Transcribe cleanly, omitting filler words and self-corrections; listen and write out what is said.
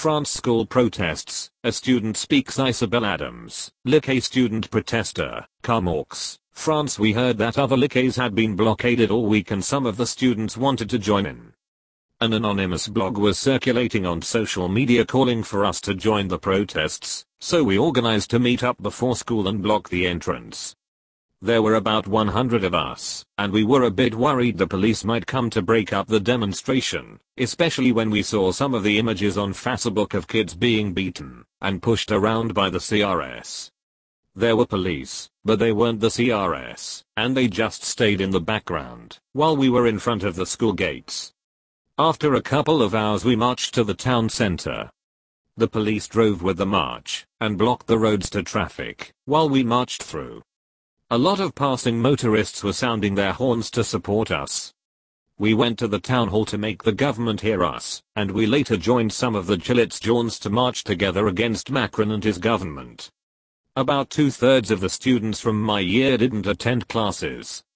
France school protests, a student speaks Isabel Adams, Lycée student protester, Karl Marx, France. We heard that other lycées had been blockaded all week and some of the students wanted to join in. An anonymous blog was circulating on social media calling for us to join the protests, so we organized to meet up before school and block the entrance. There were about 100 of us, and we were a bit worried the police might come to break up the demonstration, especially when we saw some of the images on Facebook of kids being beaten and pushed around by the CRS. There were police, but they weren't the CRS, and they just stayed in the background while we were in front of the school gates. After a couple of hours we marched to the town center. The police drove with the march and blocked the roads to traffic while we marched through. A lot of passing motorists were sounding their horns to support us. We went to the town hall to make the government hear us, and we later joined some of the Gilets Jaunes to march together against Macron and his government. About 2/3 of the students from my year didn't attend classes,